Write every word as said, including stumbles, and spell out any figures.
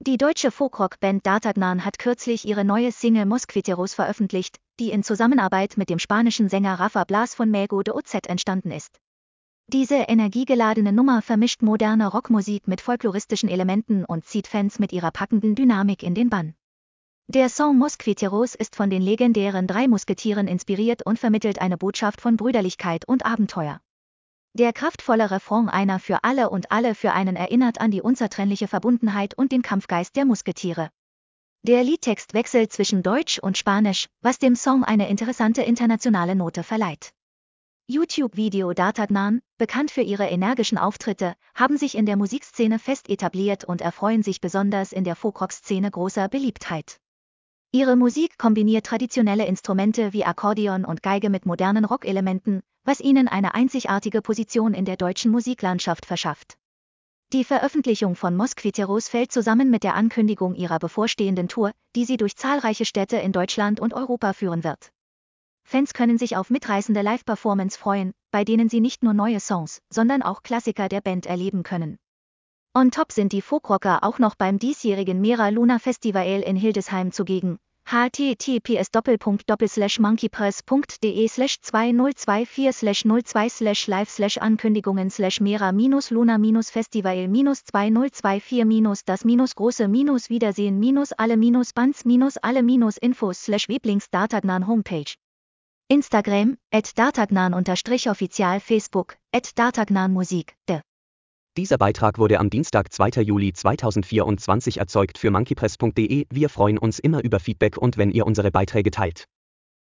Die deutsche Folkrock-Band Dartagnan hat kürzlich ihre neue Single Mosquiteros veröffentlicht, die in Zusammenarbeit mit dem spanischen Sänger Rafa Blas von Mago de Oz entstanden ist. Diese energiegeladene Nummer vermischt moderne Rockmusik mit folkloristischen Elementen und zieht Fans mit ihrer packenden Dynamik in den Bann. Der Song Mosquiteros ist von den legendären drei Musketieren inspiriert und vermittelt eine Botschaft von Brüderlichkeit und Abenteuer. Der kraftvolle Refrain "Einer für alle und alle für einen" erinnert an die unzertrennliche Verbundenheit und den Kampfgeist der Musketiere. Der Liedtext wechselt zwischen Deutsch und Spanisch, was dem Song eine interessante internationale Note verleiht. YouTube-Video Dartagnan, bekannt für ihre energischen Auftritte, haben sich in der Musikszene fest etabliert und erfreuen sich besonders in der Folkrock-Szene großer Beliebtheit. Ihre Musik kombiniert traditionelle Instrumente wie Akkordeon und Geige mit modernen Rockelementen, was ihnen eine einzigartige Position in der deutschen Musiklandschaft verschafft. Die Veröffentlichung von Mosquiteros fällt zusammen mit der Ankündigung ihrer bevorstehenden Tour, die sie durch zahlreiche Städte in Deutschland und Europa führen wird. Fans können sich auf mitreißende Live-Performance freuen, bei denen sie nicht nur neue Songs, sondern auch Klassiker der Band erleben können. On top sind die Folkrocker auch noch beim diesjährigen Mera Luna Festival in Hildesheim zugegen. h t t p s slash monkeypress punkt d e slash zwei null zwei vier slash null zwei slash live slash Ankündigungen slash mera luna festival zwei null zwei vier das große Wiedersehen alle Bands alle Infos slash Weblinks Dartagnan Homepage. Instagram, at dartagnan offizial, Facebook, at dartagnan Musik, de. Dieser Beitrag wurde am Dienstag, zweiter Juli zweitausendvierundzwanzig erzeugt für monkeypress punkt d e. Wir freuen uns immer über Feedback und wenn ihr unsere Beiträge teilt.